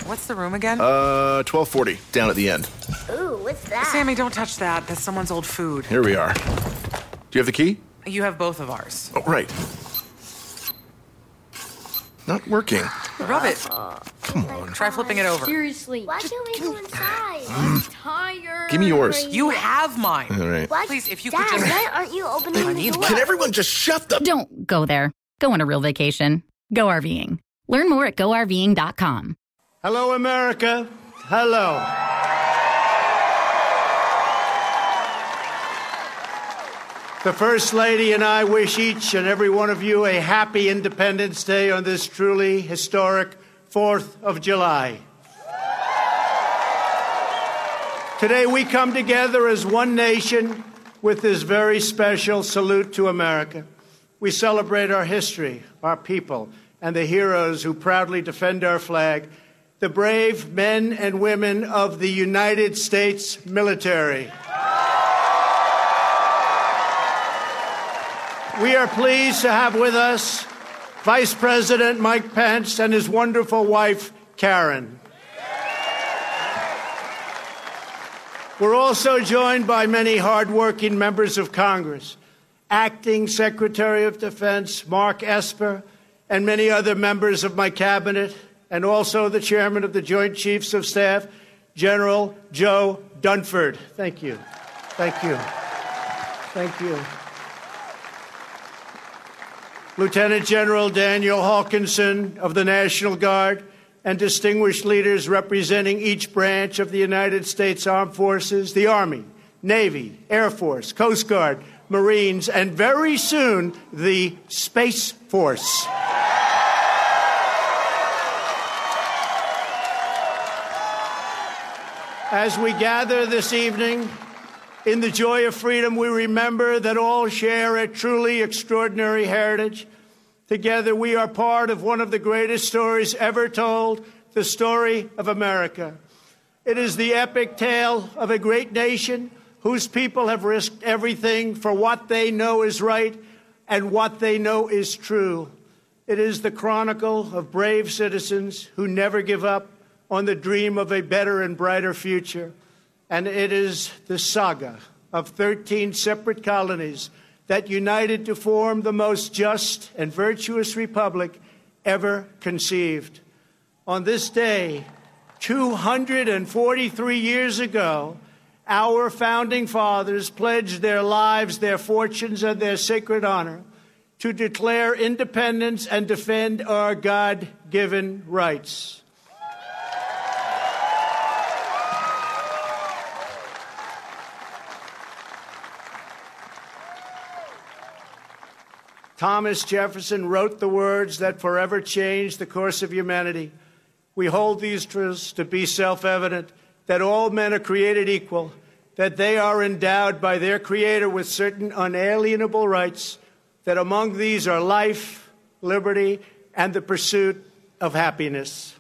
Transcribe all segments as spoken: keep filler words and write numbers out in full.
What's the room again? Uh, twelve forty, down at the end. Ooh, what's that? Sammy, don't touch that. That's someone's old food. Here we are. Do you have the key? You have both of ours. Oh, right. Not working. Rub it. Come on. Try flipping it over. Seriously. Why can't we go inside? I'm tired. Give me yours. You have mine. All right. What? Please, if you Dad, could just... why aren't you opening I the need door? one. Can everyone just shut the... Don't go there. Go on a real vacation. Go RVing. Learn more at go R V ing dot com. Hello, America. Hello. The First Lady and I wish each and every one of you a happy Independence Day on this truly historic fourth of July. Today we come together as one nation with this very special salute to America. We celebrate our history, our people, and the heroes who proudly defend our flag, the brave men and women of the United States military. We are pleased to have with us Vice President Mike Pence and his wonderful wife, Karen. We're also joined by many hardworking members of Congress, Acting Secretary of Defense Mark Esper, and many other members of my cabinet, and also the Chairman of the Joint Chiefs of Staff, General Joe Dunford. Thank you. Thank you. Thank you. Lieutenant General Daniel Hawkinson of the National Guard, and distinguished leaders representing each branch of the United States Armed Forces, the Army, Navy, Air Force, Coast Guard, Marines, and very soon, the Space Force. As we gather this evening, in the joy of freedom, we remember that all share a truly extraordinary heritage. Together, we are part of one of the greatest stories ever told, the story of America. It is the epic tale of a great nation whose people have risked everything for what they know is right and what they know is true. It is the chronicle of brave citizens who never give up on the dream of a better and brighter future. And it is the saga of thirteen separate colonies that united to form the most just and virtuous republic ever conceived. On this day, two hundred forty-three years ago, our founding fathers pledged their lives, their fortunes, and their sacred honor to declare independence and defend our God-given rights. Thomas Jefferson wrote the words that forever changed the course of humanity. We hold these truths to be self-evident, that all men are created equal, that they are endowed by their Creator with certain unalienable rights, that among these are life, liberty, and the pursuit of happiness.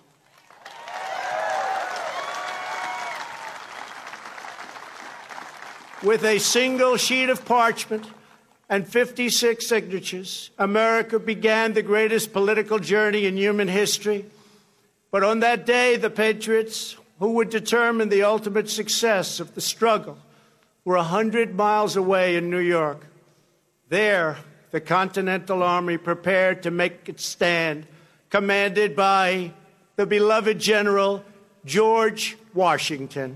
With a single sheet of parchment and fifty-six signatures, America began the greatest political journey in human history. But on that day, the patriots who would determine the ultimate success of the struggle were a hundred miles away in New York. There, the Continental Army prepared to make its stand, commanded by the beloved General George Washington.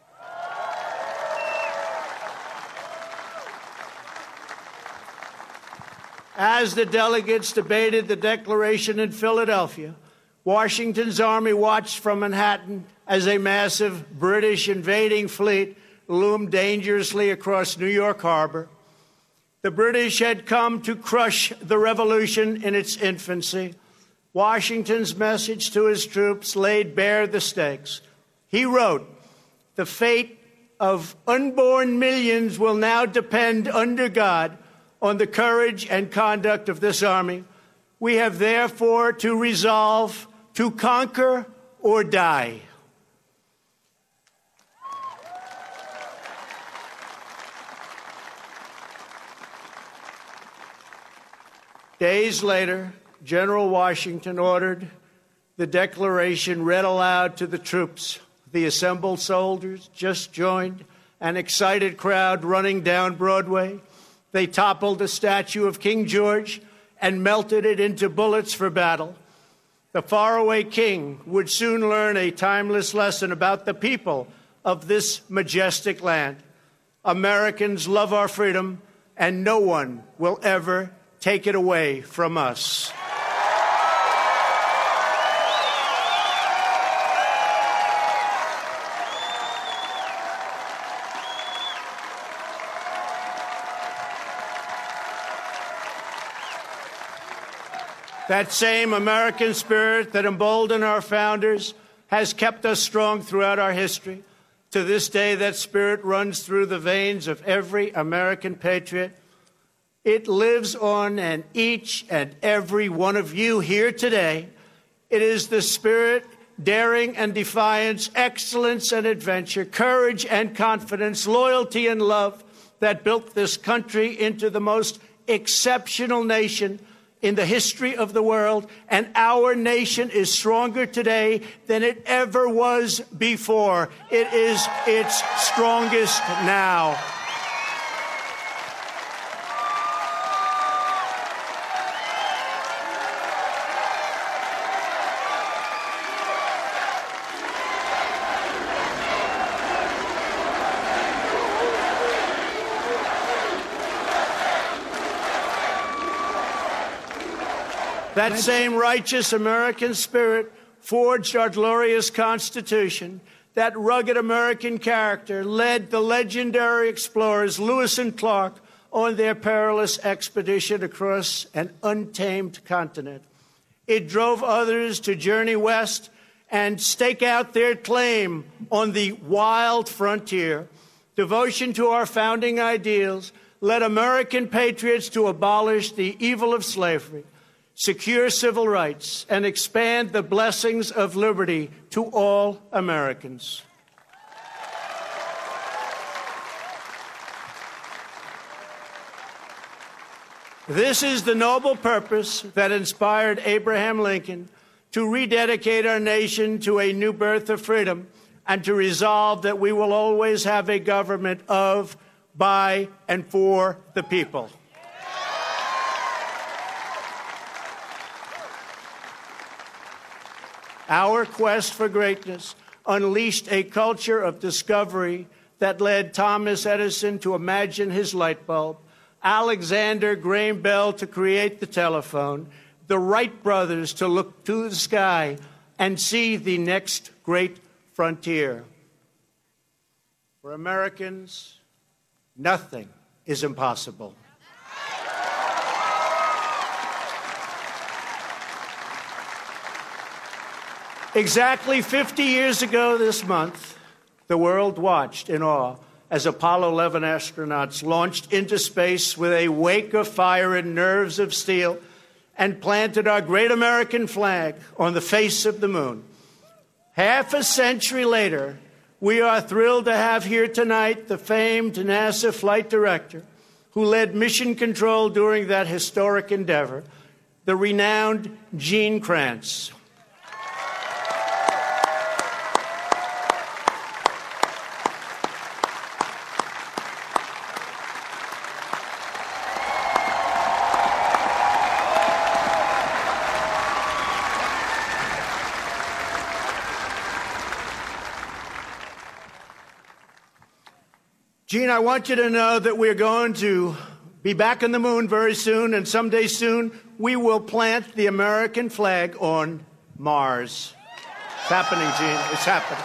As the delegates debated the Declaration in Philadelphia, Washington's army watched from Manhattan as a massive British invading fleet loomed dangerously across New York Harbor. The British had come to crush the revolution in its infancy. Washington's message to his troops laid bare the stakes. He wrote, "The fate of unborn millions will now depend under God on the courage and conduct of this army. We have therefore to resolve to conquer or die." Days later, General Washington ordered the Declaration read aloud to the troops. The assembled soldiers just joined an excited crowd running down Broadway. They toppled the statue of King George and melted it into bullets for battle. The faraway king would soon learn a timeless lesson about the people of this majestic land. Americans love our freedom, and no one will ever take it away from us. That same American spirit that emboldened our founders has kept us strong throughout our history. To this day, that spirit runs through the veins of every American patriot. It lives on in each and every one of you here today. It is the spirit, daring and defiance, excellence and adventure, courage and confidence, loyalty and love that built this country into the most exceptional nation in the history of the world, and our nation is stronger today than it ever was before. It is its strongest now. That same righteous American spirit forged our glorious Constitution. That rugged American character led the legendary explorers Lewis and Clark on their perilous expedition across an untamed continent. It drove others to journey west and stake out their claim on the wild frontier. Devotion to our founding ideals led American patriots to abolish the evil of slavery, secure civil rights, and expand the blessings of liberty to all Americans. This is the noble purpose that inspired Abraham Lincoln to rededicate our nation to a new birth of freedom and to resolve that we will always have a government of, by, and for the people. Our quest for greatness unleashed a culture of discovery that led Thomas Edison to imagine his light bulb, Alexander Graham Bell to create the telephone, the Wright brothers to look to the sky and see the next great frontier. For Americans, nothing is impossible. Exactly fifty years ago this month, the world watched in awe as Apollo eleven astronauts launched into space with a wake of fire and nerves of steel and planted our great American flag on the face of the moon. Half a century later, we are thrilled to have here tonight the famed NASA flight director who led mission control during that historic endeavor, the renowned Gene Kranz. Gene, I want you to know that we're going to be back on the moon very soon, and someday soon we will plant the American flag on Mars. It's happening, Gene. It's happening.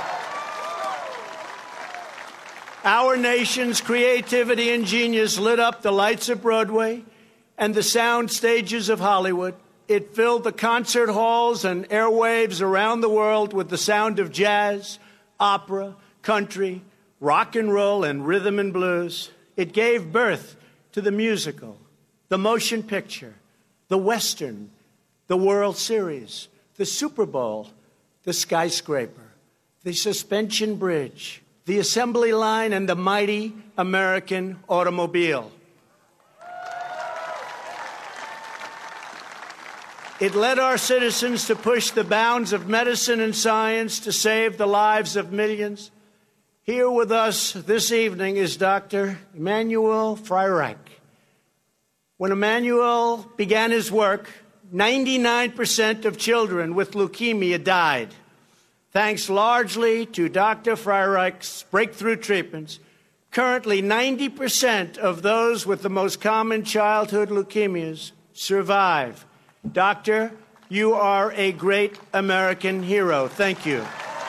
Our nation's creativity and genius lit up the lights of Broadway and the sound stages of Hollywood. It filled the concert halls and airwaves around the world with the sound of jazz, opera, country, rock and roll, and rhythm and blues. It gave birth to the musical, the motion picture, the Western, the World Series, the Super Bowl, the skyscraper, the suspension bridge, the assembly line, and the mighty American automobile. It led our citizens to push the bounds of medicine and science to save the lives of millions. Here with us this evening is Doctor Emanuel Freireich. When Emanuel began his work, ninety-nine percent of children with leukemia died. Thanks largely to Doctor Freireich's breakthrough treatments, currently ninety percent of those with the most common childhood leukemias survive. Doctor, you are a great American hero. Thank you.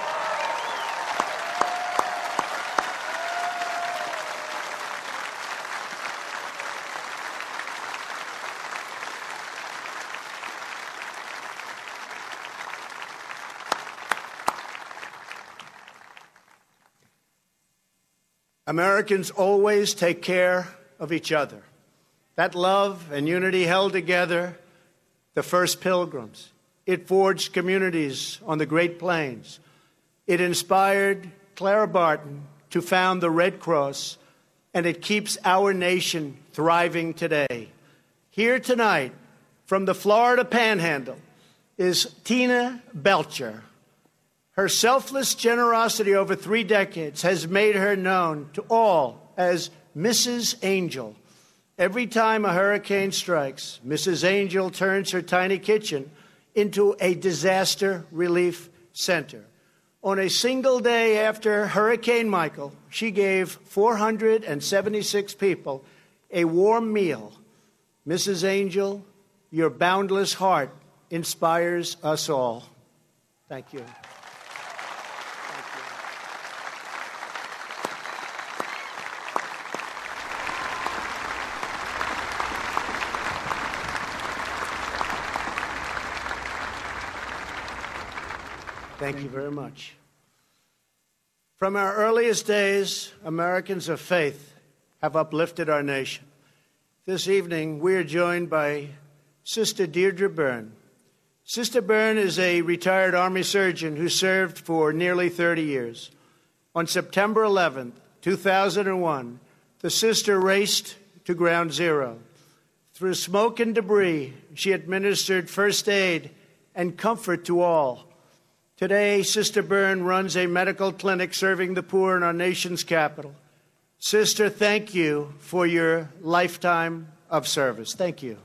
Americans always take care of each other. That love and unity held together the first pilgrims. It forged communities on the Great Plains. It inspired Clara Barton to found the Red Cross, and it keeps our nation thriving today. Here tonight, from the Florida Panhandle, is Tina Belcher. Her selfless generosity over three decades has made her known to all as Missus Angel. Every time a hurricane strikes, Missus Angel turns her tiny kitchen into a disaster relief center. On a single day after Hurricane Michael, she gave four hundred seventy-six people a warm meal. Missus Angel, your boundless heart inspires us all. Thank you. Thank you very much. From our earliest days, Americans of faith have uplifted our nation. This evening, we are joined by Sister Deirdre Byrne. Sister Byrne is a retired Army surgeon who served for nearly thirty years. On September eleventh, two thousand one, the sister raced to ground zero. Through smoke and debris, she administered first aid and comfort to all. Today, Sister Byrne runs a medical clinic serving the poor in our nation's capital. Sister, thank you for your lifetime of service. Thank you.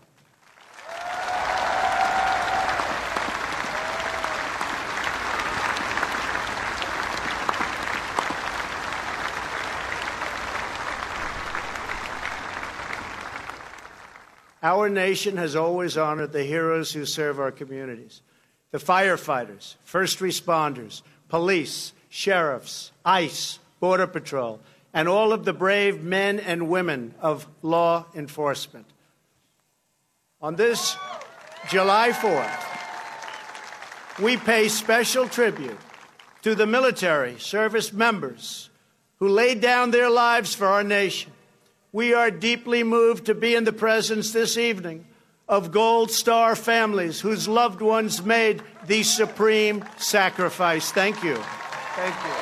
Our nation has always honored the heroes who serve our communities. The firefighters, first responders, police, sheriffs, ICE, Border Patrol, and all of the brave men and women of law enforcement. On this July fourth, we pay special tribute to the military service members who laid down their lives for our nation. We are deeply moved to be in the presence this evening of Gold Star families whose loved ones made the supreme sacrifice. Thank you. Thank you.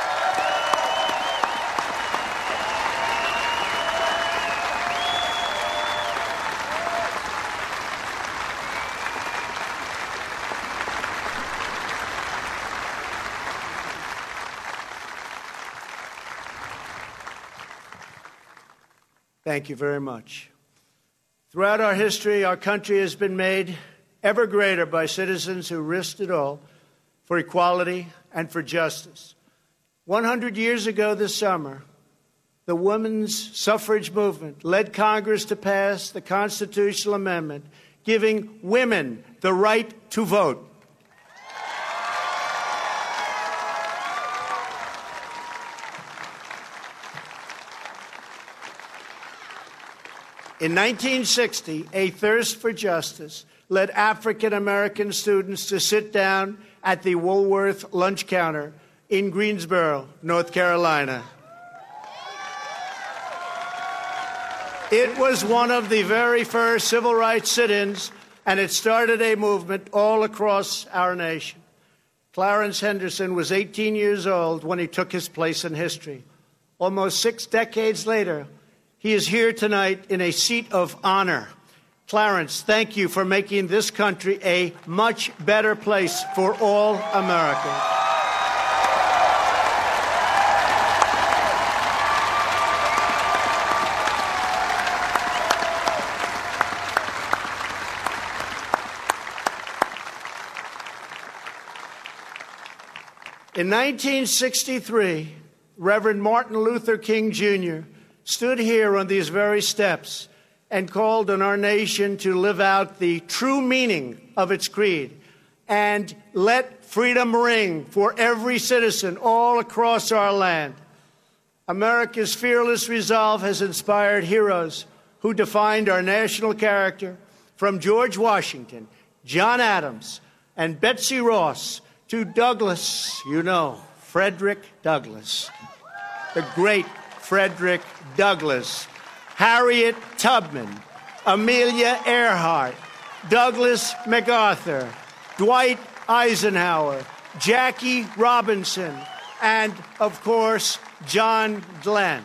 Thank you very much. Throughout our history, our country has been made ever greater by citizens who risked it all for equality and for justice. one hundred years ago this summer, the women's suffrage movement led Congress to pass the constitutional amendment giving women the right to vote. In nineteen sixty, a thirst for justice led African-American students to sit down at the Woolworth lunch counter in Greensboro, North Carolina. It was one of the very first civil rights sit-ins, and it started a movement all across our nation. Clarence Henderson was eighteen years old when he took his place in history. Almost six decades later, he is here tonight in a seat of honor. Clarence, thank you for making this country a much better place for all Americans. In nineteen sixty-three, Reverend Martin Luther King Junior stood here on these very steps and called on our nation to live out the true meaning of its creed and let freedom ring for every citizen all across our land. America's fearless resolve has inspired heroes who defined our national character, from George Washington, John Adams, and Betsy Ross to Douglas, you know, Frederick Douglass, the great Frederick Douglass, Harriet Tubman, Amelia Earhart, Douglas MacArthur, Dwight Eisenhower, Jackie Robinson, and, of course, John Glenn.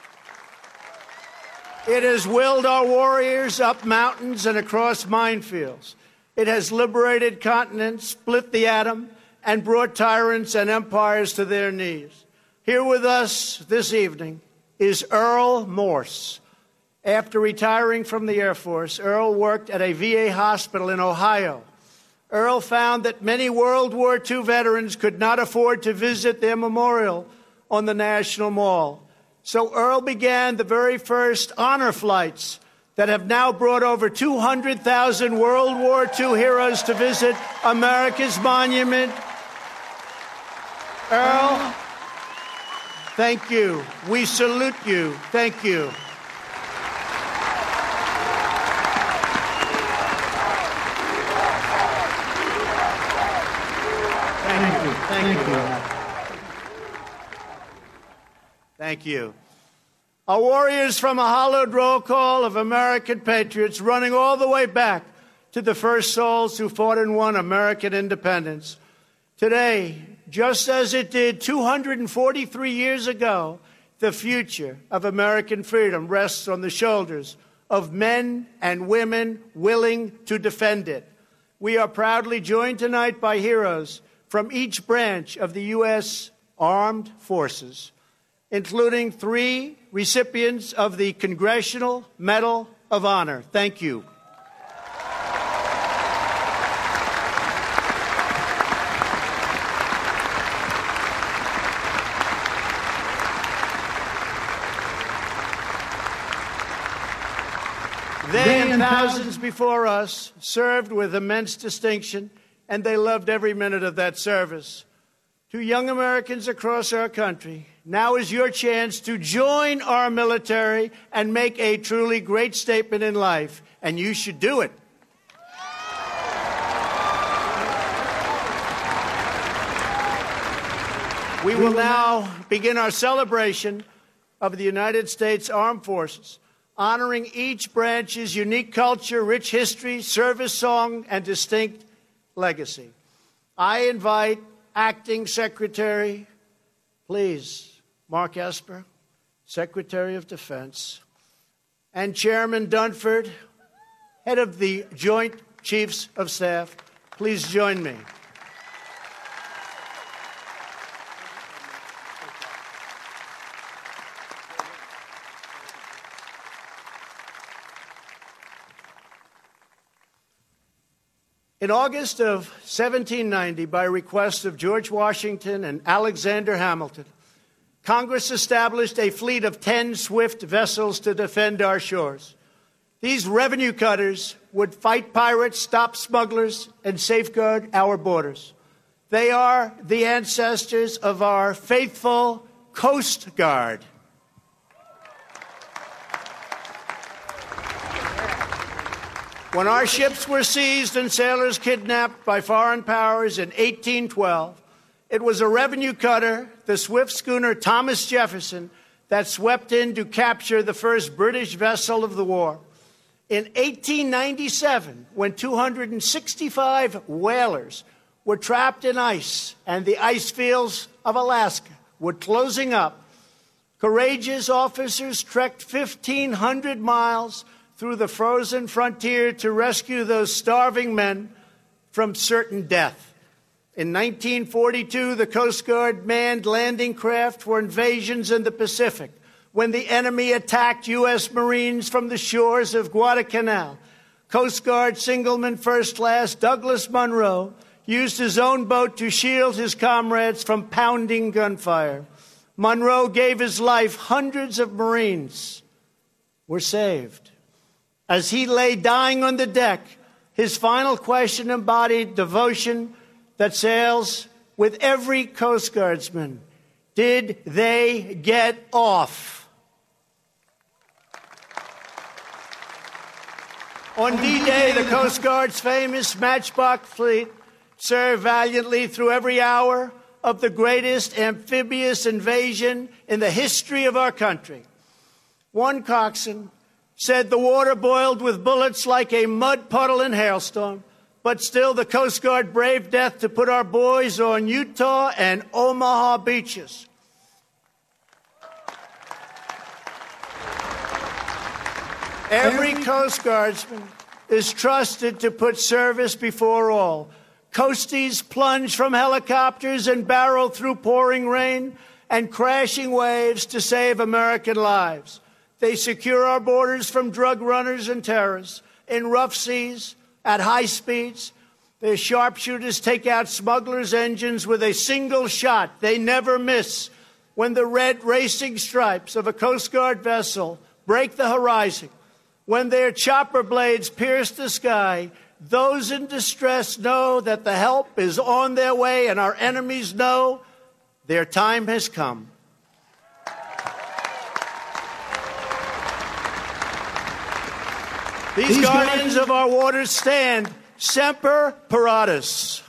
It has willed our warriors up mountains and across minefields. It has liberated continents, split the atom, and brought tyrants and empires to their knees. Here with us this evening is Earl Morse. After retiring from the Air Force, Earl worked at a V A hospital in Ohio. Earl found that many World War Two veterans could not afford to visit their memorial on the National Mall. So Earl began the very first honor flights that have now brought over two hundred thousand World War Two heroes to visit America's monument. Earl, thank you. We salute you. Thank you. Thank you. Thank you. Thank you. Our warriors from a hallowed roll call of American patriots running all the way back to the first souls who fought and won American independence. Today, just as it did two hundred forty-three years ago, the future of American freedom rests on the shoulders of men and women willing to defend it. We are proudly joined tonight by heroes from each branch of the U S Armed Forces, including three recipients of the Congressional Medal of Honor. Thank you. They and thousands before us served with immense distinction, and they loved every minute of that service. To young Americans across our country, now is your chance to join our military and make a truly great statement in life, and you should do it. We will now begin our celebration of the United States Armed Forces, honoring each branch's unique culture, rich history, service song, and distinct legacy. I invite Acting Secretary, please, Mark Esper, Secretary of Defense, and Chairman Dunford, head of the Joint Chiefs of Staff. Please join me. In August of seventeen ninety, by request of George Washington and Alexander Hamilton, Congress established a fleet of ten swift vessels to defend our shores. These revenue cutters would fight pirates, stop smugglers, and safeguard our borders. They are the ancestors of our faithful Coast Guard. When our ships were seized and sailors kidnapped by foreign powers in eighteen twelve, it was a revenue cutter, the swift schooner Thomas Jefferson, that swept in to capture the first British vessel of the war. In eighteen ninety-seven, when two hundred sixty-five whalers were trapped in ice and the ice fields of Alaska were closing up, courageous officers trekked fifteen hundred miles through the frozen frontier to rescue those starving men from certain death. In nineteen forty-two, the Coast Guard manned landing craft for invasions in the Pacific when the enemy attacked U S Marines from the shores of Guadalcanal. Coast Guard Signalman First Class Douglas Munro used his own boat to shield his comrades from pounding gunfire. Munro gave his life. Hundreds of Marines were saved. As he lay dying on the deck, his final question embodied devotion that sails with every Coast Guardsman. Did they get off? On D-Day, the Coast Guard's famous Matchbox fleet served valiantly through every hour of the greatest amphibious invasion in the history of our country. One coxswain said the water boiled with bullets like a mud puddle in hailstorm, but still the Coast Guard braved death to put our boys on Utah and Omaha beaches. Every Coast Guardsman is trusted to put service before all. Coasties plunge from helicopters and barrel through pouring rain and crashing waves to save American lives. They secure our borders from drug runners and terrorists in rough seas, at high speeds. Their sharpshooters take out smugglers' engines with a single shot. They never miss. When the red racing stripes of a Coast Guard vessel break the horizon, when their chopper blades pierce the sky, those in distress know that the help is on their way, and our enemies know their time has come. These, These guardians of our waters stand semper paratus.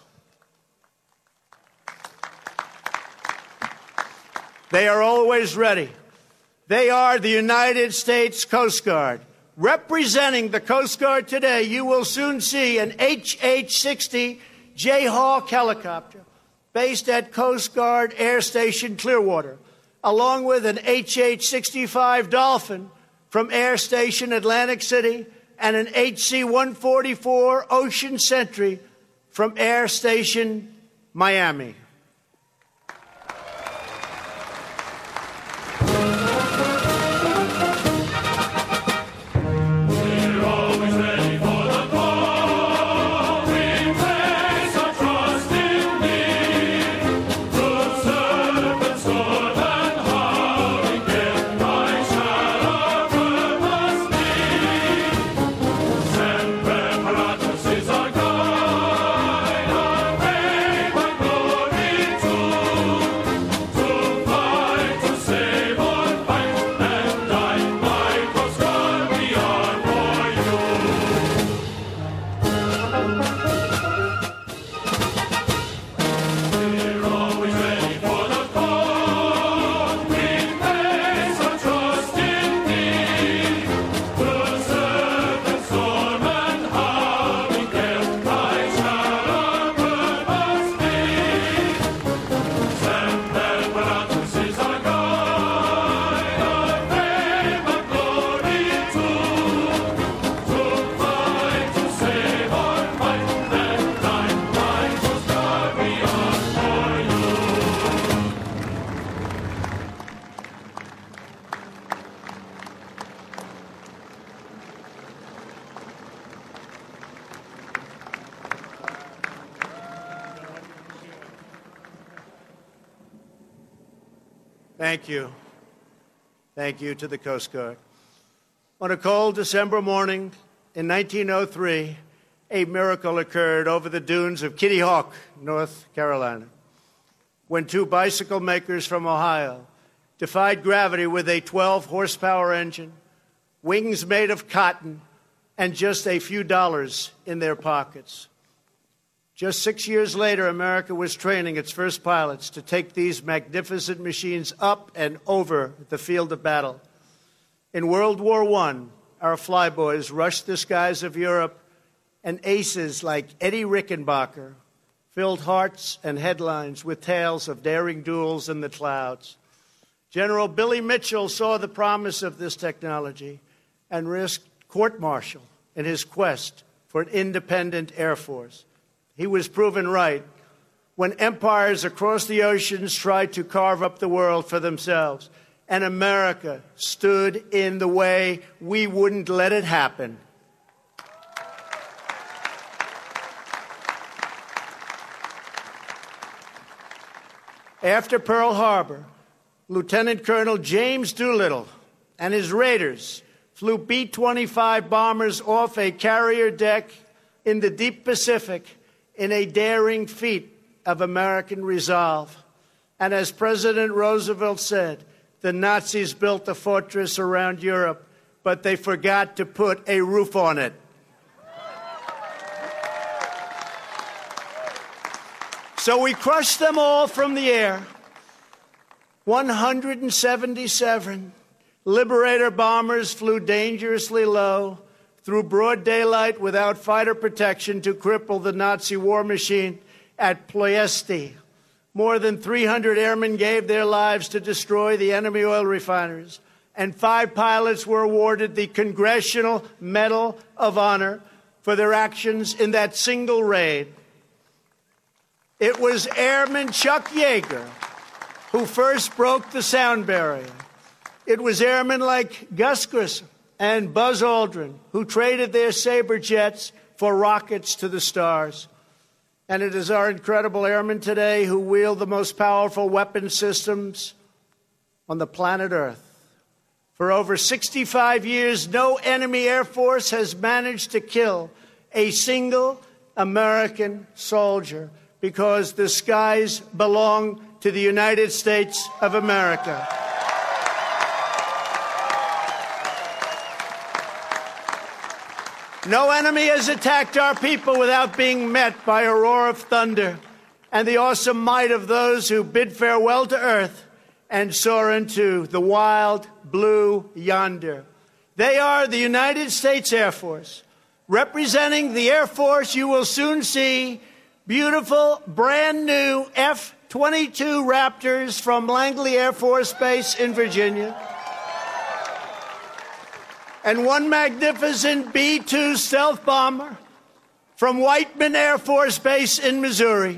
They are always ready. They are the United States Coast Guard. Representing the Coast Guard today, you will soon see an H H sixty Jayhawk helicopter based at Coast Guard Air Station Clearwater, along with an H H sixty-five Dolphin from Air Station Atlantic City and an H C one forty-four Ocean Sentry from Air Station Miami. Thank you. Thank you to the Coast Guard. On a cold December morning in nineteen oh three, a miracle occurred over the dunes of Kitty Hawk, North Carolina, when two bicycle makers from Ohio defied gravity with a twelve horsepower engine, wings made of cotton, and just a few dollars in their pockets. Just six years later, America was training its first pilots to take these magnificent machines up and over the field of battle. In World War One, our flyboys rushed the skies of Europe, and aces like Eddie Rickenbacker filled hearts and headlines with tales of daring duels in the clouds. General Billy Mitchell saw the promise of this technology and risked court-martial in his quest for an independent Air Force. He was proven right when empires across the oceans tried to carve up the world for themselves, and America stood in the way. We wouldn't let it happen. After Pearl Harbor, Lieutenant Colonel James Doolittle and his raiders flew B twenty-five bombers off a carrier deck in the deep Pacific in a daring feat of American resolve. And as President Roosevelt said, the Nazis built a fortress around Europe, but they forgot to put a roof on it. So we crushed them all from the air. one hundred seventy-seven Liberator bombers flew dangerously low through broad daylight without fighter protection to cripple the Nazi war machine at Ploiesti. More than three hundred airmen gave their lives to destroy the enemy oil refineries, and five pilots were awarded the Congressional Medal of Honor for their actions in that single raid. It was Airman Chuck Yeager who first broke the sound barrier. It was airmen like Gus Grissom and Buzz Aldrin who traded their Sabre jets for rockets to the stars. And it is our incredible airmen today who wield the most powerful weapon systems on the planet Earth. For over sixty-five years, no enemy air force has managed to kill a single American soldier, because the skies belong to the United States of America. No enemy has attacked our people without being met by a roar of thunder and the awesome might of those who bid farewell to earth and soar into the wild blue yonder. They are the United States Air Force. Representing the Air Force, you will soon see beautiful, brand new F twenty-two Raptors from Langley Air Force Base in Virginia, and one magnificent B two stealth bomber from Whiteman Air Force Base in Missouri.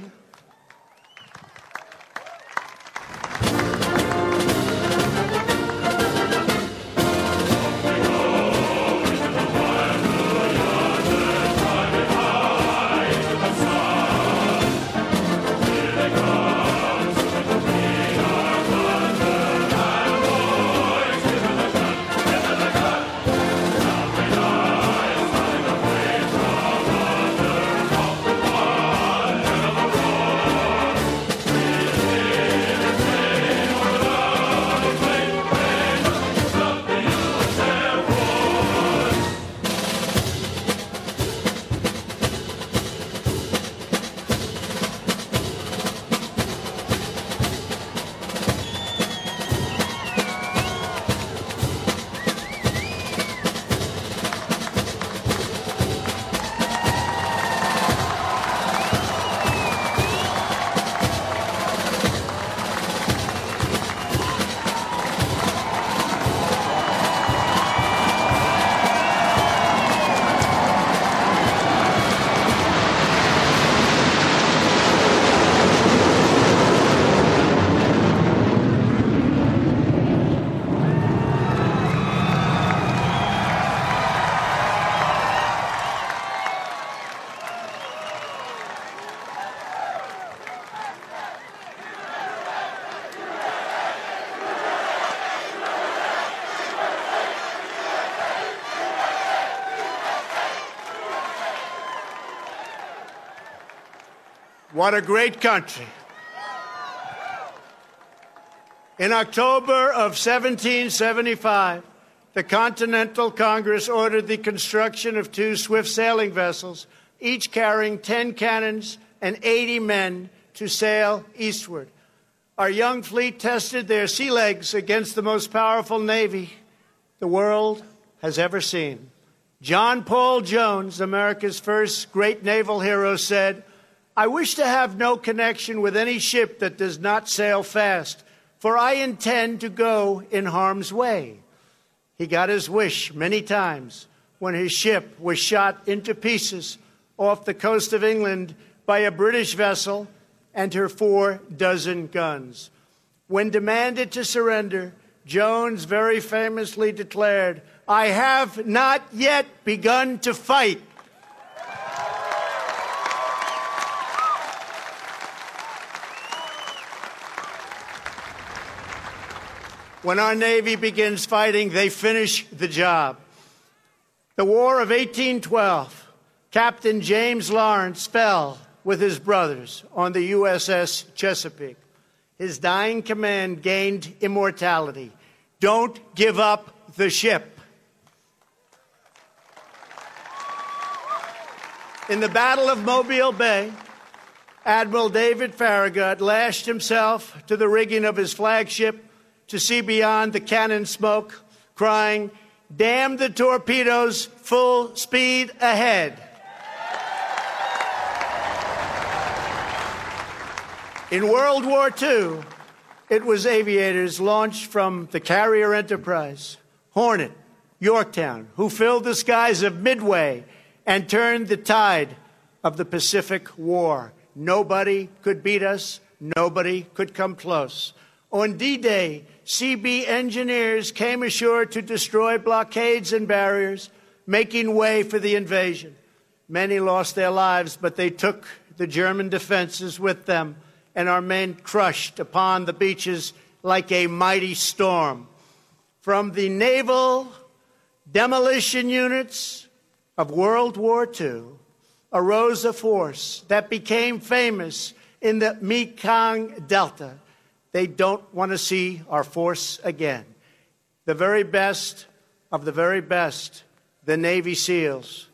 What a great country. In October of seventeen seventy-five, the Continental Congress ordered the construction of two swift sailing vessels, each carrying ten cannons and eighty men to sail eastward. Our young fleet tested their sea legs against the most powerful navy the world has ever seen. John Paul Jones, America's first great naval hero, said, "I wish to have no connection with any ship that does not sail fast, for I intend to go in harm's way." He got his wish many times when his ship was shot into pieces off the coast of England by a British vessel and her four dozen guns. When demanded to surrender, Jones very famously declared, "I have not yet begun to fight." When our Navy begins fighting, they finish the job. The War of eighteen twelve, Captain James Lawrence fell with his brothers on the U S S Chesapeake. His dying command gained immortality. Don't give up the ship. In the Battle of Mobile Bay, Admiral David Farragut lashed himself to the rigging of his flagship to see beyond the cannon smoke, crying, "Damn the torpedoes, full speed ahead." In World War Two, it was aviators launched from the carrier Enterprise, Hornet, Yorktown, who filled the skies of Midway and turned the tide of the Pacific War. Nobody could beat us. Nobody could come close. On D-Day, C B engineers came ashore to destroy blockades and barriers, making way for the invasion. Many lost their lives, but they took the German defenses with them, and our men crushed upon the beaches like a mighty storm. From the naval demolition units of World War Two arose a force that became famous in the Mekong Delta. They don't want to see our force again. The very best of the very best, the Navy SEALs.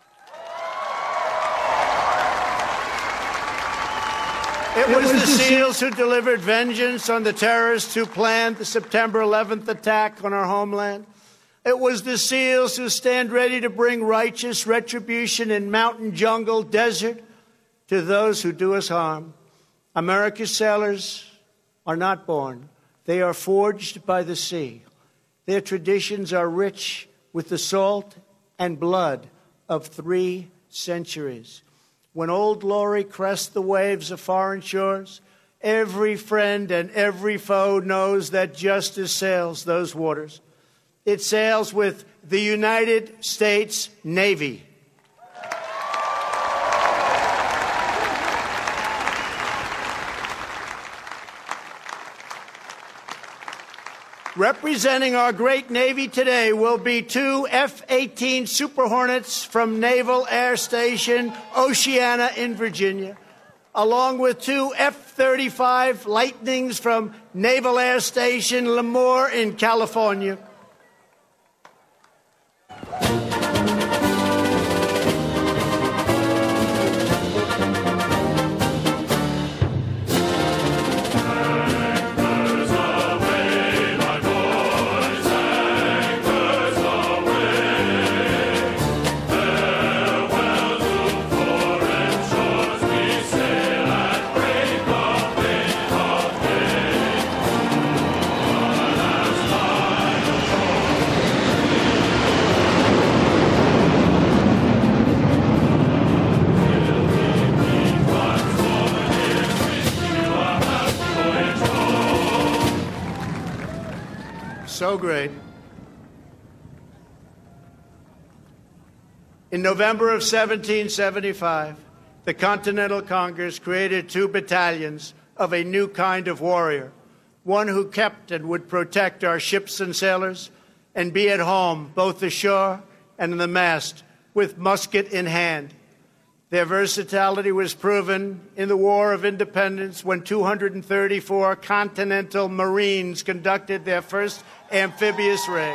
It was the SEALs who delivered vengeance on the terrorists who planned the September eleventh attack on our homeland. It was the SEALs who stand ready to bring righteous retribution in mountain, jungle, desert to those who do us harm. America's sailors are not born. They are forged by the sea. Their traditions are rich with the salt and blood of three centuries. When Old Glory crests the waves of foreign shores, every friend and every foe knows that justice sails those waters. It sails with the United States Navy. Representing our great Navy today will be two F eighteen Super Hornets from Naval Air Station Oceana in Virginia, along with two F thirty-five Lightnings from Naval Air Station Lemoore in California. So great. In November of seventeen seventy-five, the Continental Congress created two battalions of a new kind of warrior, one who kept and would protect our ships and sailors and be at home both ashore and in the mast with musket in hand. Their versatility was proven in the War of Independence when two hundred thirty-four Continental Marines conducted their first amphibious raid,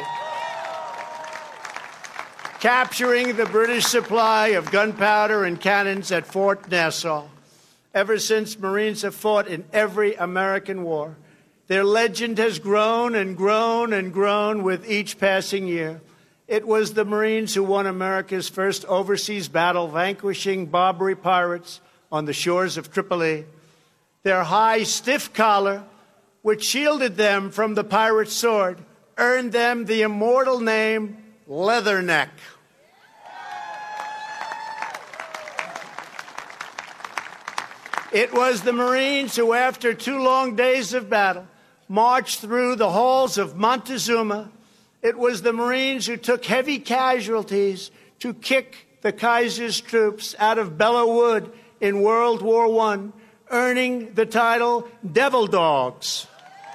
capturing the British supply of gunpowder and cannons at Fort Nassau. Ever since, Marines have fought in every American war. Their legend has grown and grown and grown with each passing year. It was the Marines who won America's first overseas battle, vanquishing Barbary pirates on the shores of Tripoli. Their high, stiff collar, which shielded them from the pirate's sword, earned them the immortal name Leatherneck. It was the Marines who, after two long days of battle, marched through the halls of Montezuma. It was the Marines who took heavy casualties to kick the Kaiser's troops out of Belleau Wood in World War One, earning the title Devil Dogs.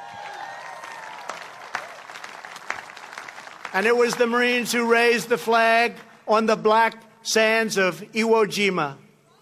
And it was the Marines who raised the flag on the black sands of Iwo Jima.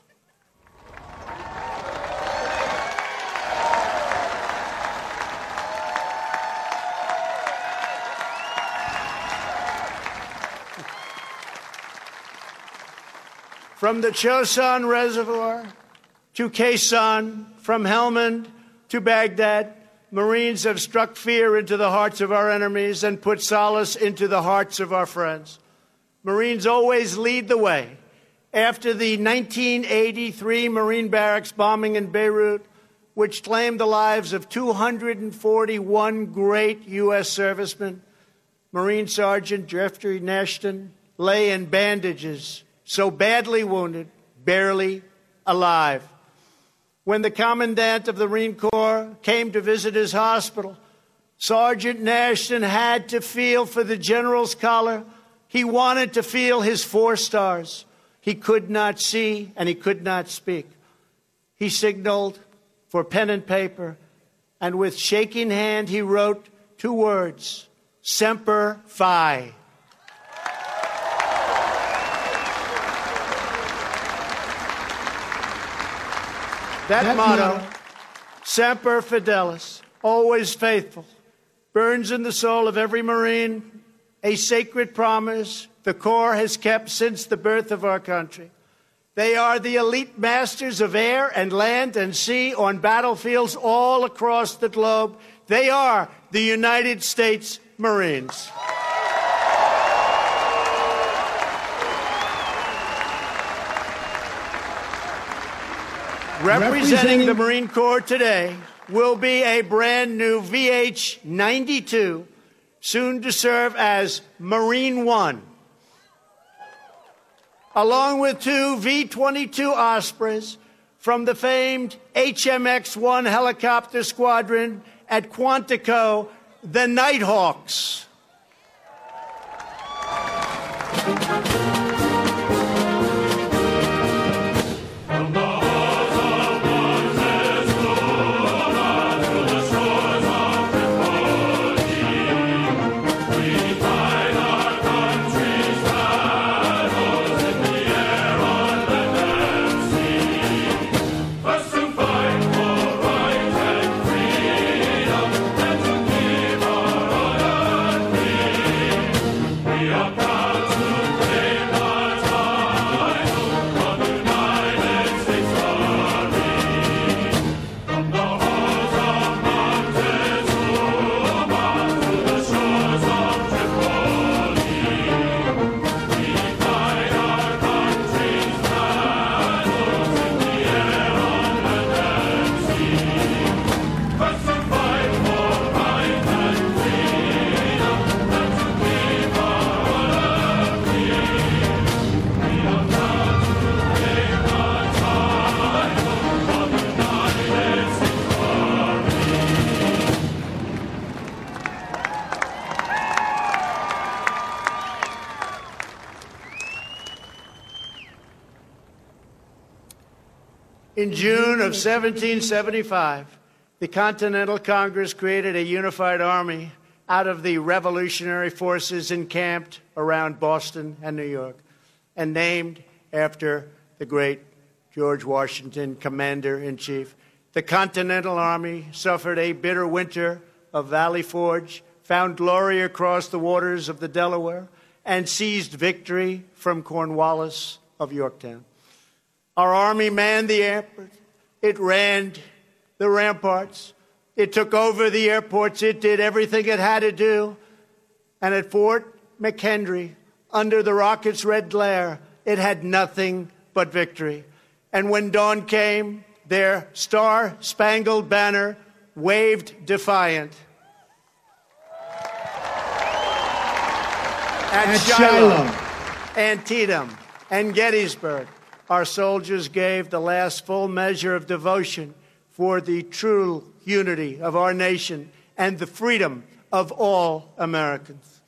From the Chosin Reservoir to Khe Sanh, from Helmand to Baghdad, Marines have struck fear into the hearts of our enemies and put solace into the hearts of our friends. Marines always lead the way. After the nineteen eighty-three Marine barracks bombing in Beirut, which claimed the lives of two hundred forty-one great U S servicemen, Marine Sergeant Jeffrey Nashton lay in bandages, so badly wounded, barely alive. When the commandant of the Marine Corps came to visit his hospital, Sergeant Nashton had to feel for the general's collar. He wanted to feel his four stars. He could not see and he could not speak. He signaled for pen and paper, and with shaking hand he wrote two words, Semper Fi. That, that motto, motto, Semper Fidelis, always faithful, burns in the soul of every Marine, a sacred promise the Corps has kept since the birth of our country. They are the elite masters of air and land and sea on battlefields all across the globe. They are the United States Marines. Representing the Marine Corps today will be a brand new V H ninety-two, soon to serve as Marine One, along with two V twenty-two Ospreys from the famed H M X one helicopter squadron at Quantico, the Nighthawks. In June of seventeen seventy-five, the Continental Congress created a unified army out of the revolutionary forces encamped around Boston and New York, and named after the great George Washington, Commander-in-Chief. The Continental Army suffered a bitter winter of Valley Forge, found glory across the waters of the Delaware, and seized victory from Cornwallis of Yorktown. Our Army manned the airport. It ran the ramparts. It took over the airports. It did everything it had to do. And at Fort McHenry, under the rocket's red glare, it had nothing but victory. And when dawn came, their star-spangled banner waved defiant. At, at Shiloh, Shiloh, Antietam, and Gettysburg, our soldiers gave the last full measure of devotion for the true unity of our nation and the freedom of all Americans.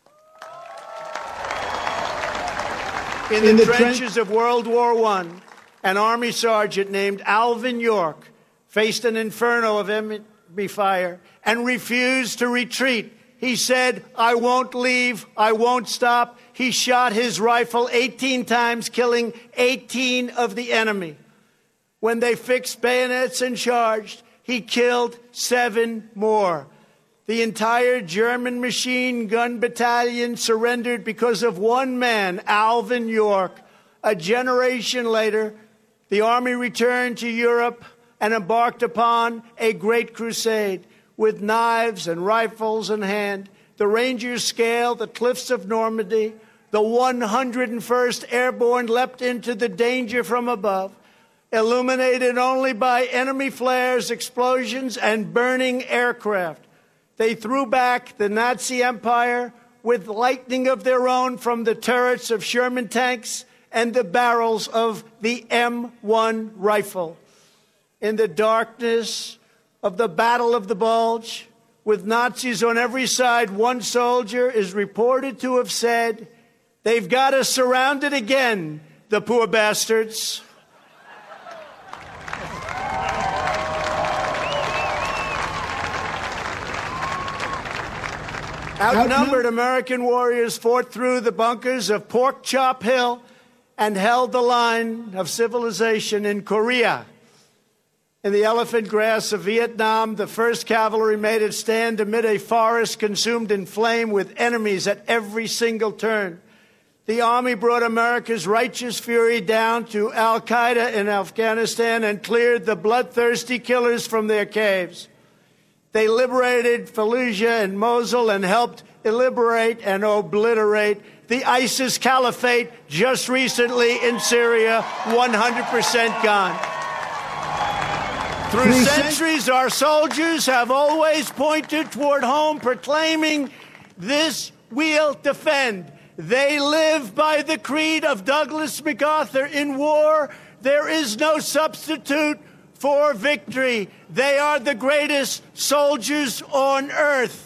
In the, In the trenches tren- of World War One, an Army sergeant named Alvin York faced an inferno of enemy fire and refused to retreat. He said, "I won't leave, I won't stop." He shot his rifle eighteen times, killing eighteen of the enemy. When they fixed bayonets and charged, he killed seven more. The entire German machine gun battalion surrendered because of one man, Alvin York. A generation later, the Army returned to Europe and embarked upon a great crusade. With knives and rifles in hand, the Rangers scaled the cliffs of Normandy. The one hundred first Airborne leapt into the danger from above, illuminated only by enemy flares, explosions, and burning aircraft. They threw back the Nazi Empire with lightning of their own from the turrets of Sherman tanks and the barrels of the M one rifle. In the darkness of the Battle of the Bulge, with Nazis on every side, one soldier is reported to have said, "They've got us surrounded again, the poor bastards." Outnumbered American warriors fought through the bunkers of Pork Chop Hill and held the line of civilization in Korea. In the elephant grass of Vietnam, the first Cavalry made its stand amid a forest consumed in flame with enemies at every single turn. The Army brought America's righteous fury down to al-Qaeda in Afghanistan and cleared the bloodthirsty killers from their caves. They liberated Fallujah and Mosul and helped liberate and obliterate the ISIS caliphate just recently in Syria, one hundred percent gone. Through centuries, our soldiers have always pointed toward home, proclaiming, "This we'll defend." They live by the creed of Douglas MacArthur: "In war, there is no substitute for victory." They are the greatest soldiers on earth.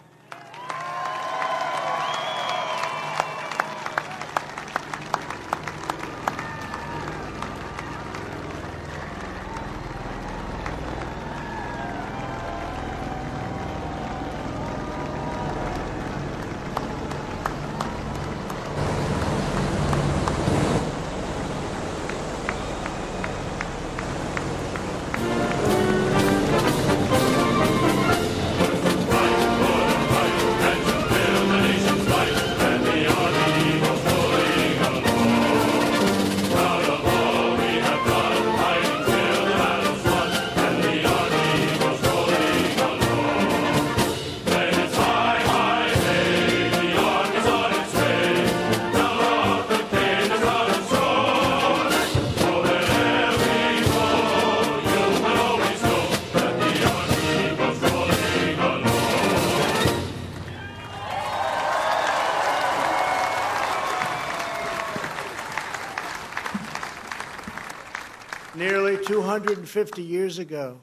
Nearly two hundred fifty years ago,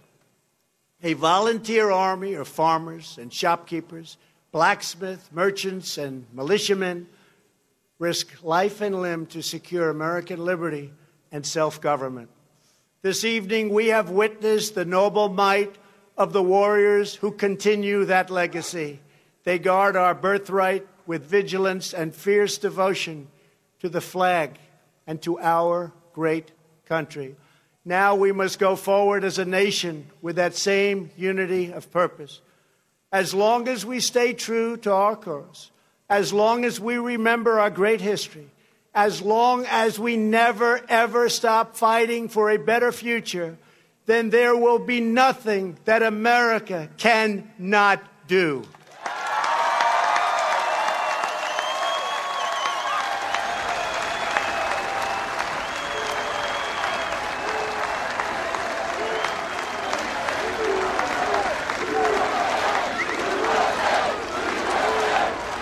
a volunteer army of farmers and shopkeepers, blacksmiths, merchants, and militiamen risked life and limb to secure American liberty and self-government. This evening, we have witnessed the noble might of the warriors who continue that legacy. They guard our birthright with vigilance and fierce devotion to the flag and to our great country. Now we must go forward as a nation with that same unity of purpose. As long as we stay true to our cause, as long as we remember our great history, as long as we never, ever stop fighting for a better future, then there will be nothing that America cannot do.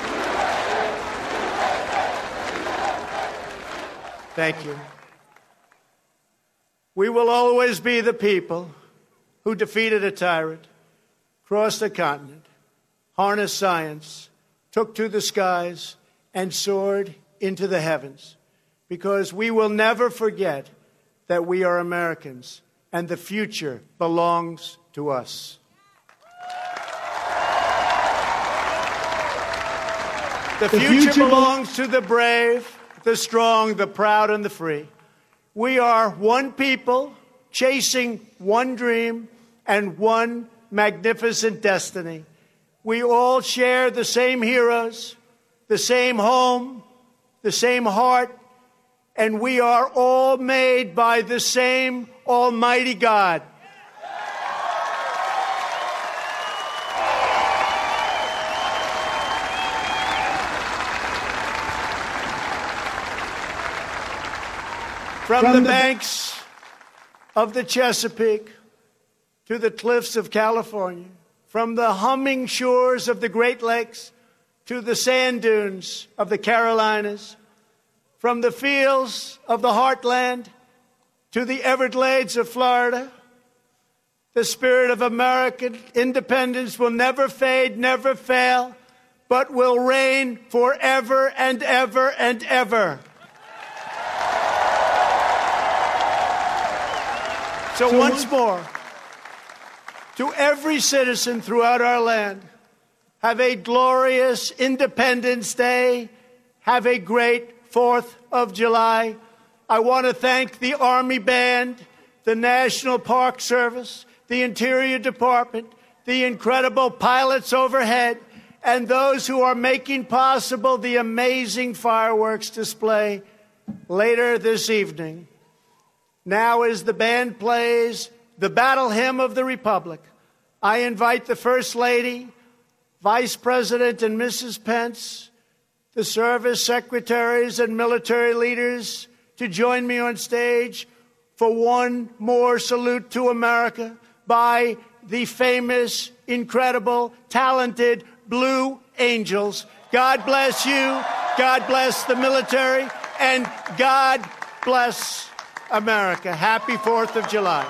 Thank you. We will always be the people who defeated a tyrant, crossed a continent, harnessed science, took to the skies, and soared into the heavens, because we will never forget that we are Americans and the future belongs to us. The future belongs to the brave, the strong, the proud, and the free. We are one people chasing one dream and one magnificent destiny. We all share the same heroes, the same home, the same heart, and we are all made by the same Almighty God. From, From the, the banks of the Chesapeake to the cliffs of California, from the humming shores of the Great Lakes to the sand dunes of the Carolinas, from the fields of the heartland to the Everglades of Florida, the spirit of American independence will never fade, never fail, but will reign forever and ever and ever. So, so once more, to every citizen throughout our land, have a glorious Independence Day. Have a great fourth of July. I want to thank the Army Band, the National Park Service, the Interior Department, the incredible pilots overhead, and those who are making possible the amazing fireworks display later this evening. Now, as the band plays the Battle Hymn of the Republic, I invite the First Lady, Vice President and Missus Pence, the service secretaries and military leaders to join me on stage for one more salute to America by the famous, incredible, talented Blue Angels. God bless you, God bless the military, and God bless America. Happy fourth of July.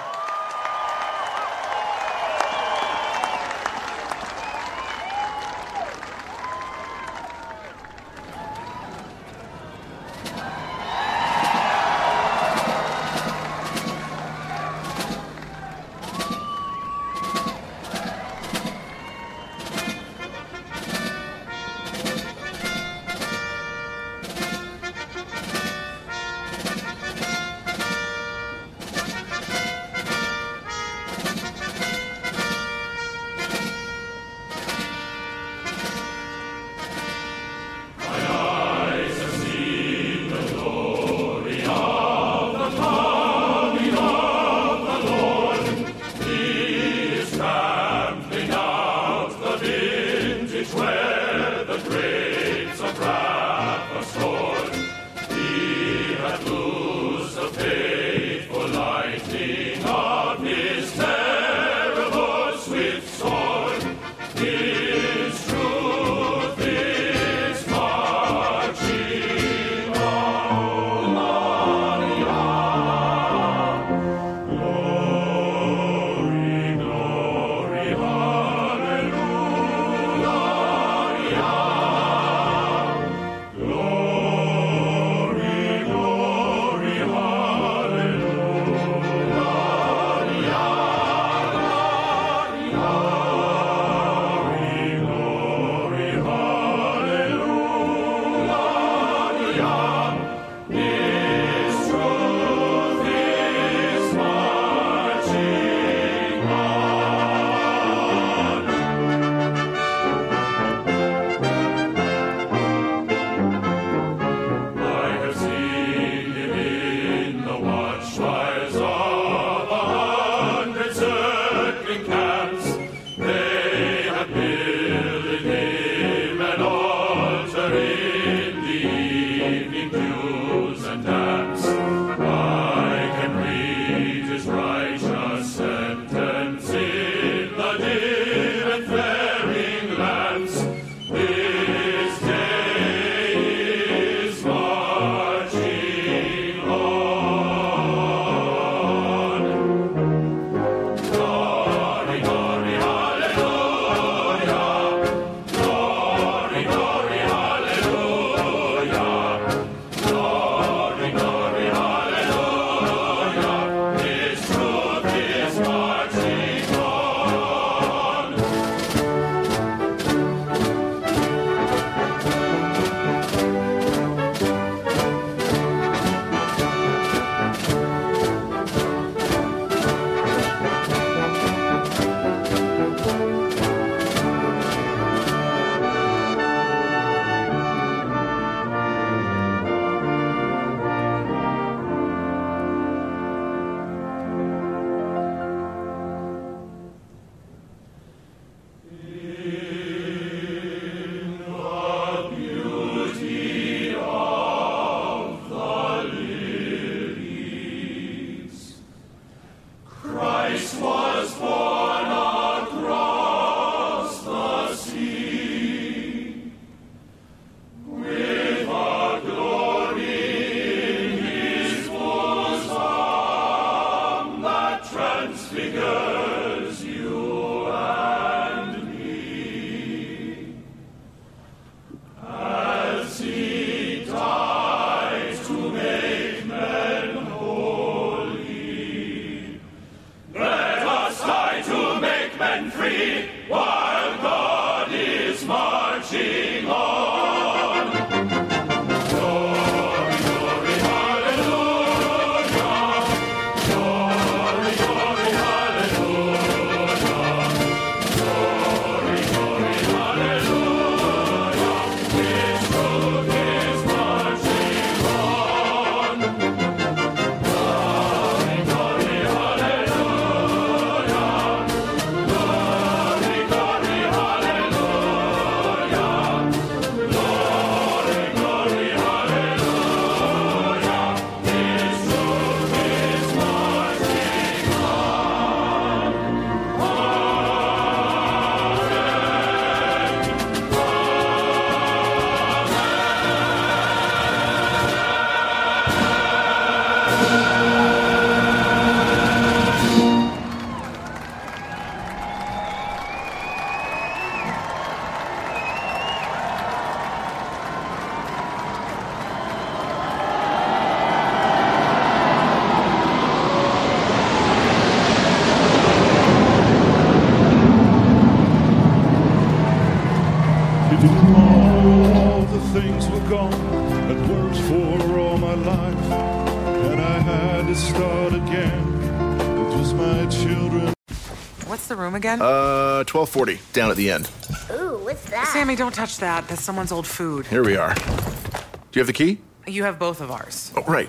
All the things were gone that worked for all my life, and I had to start again. It was my children. What's the room again? Uh, twelve forty, down at the end. Ooh, what's that? Sammy, don't touch that. That's someone's old food. Here we are. Do you have the key? You have both of ours. Oh, right.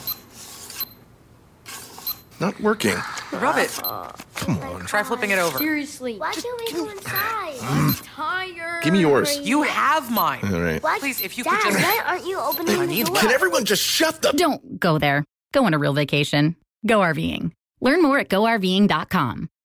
Not working. Rub it. Come on. Try flipping it over. Seriously. Why can't we go inside? I'm tired. Give me yours. You have mine. All right. Why, Please, if you Dad, could just- why aren't you opening I the need door? one. Can everyone just shut the... Don't go there. Go on a real vacation. Go RVing. Learn more at go R V ing dot com.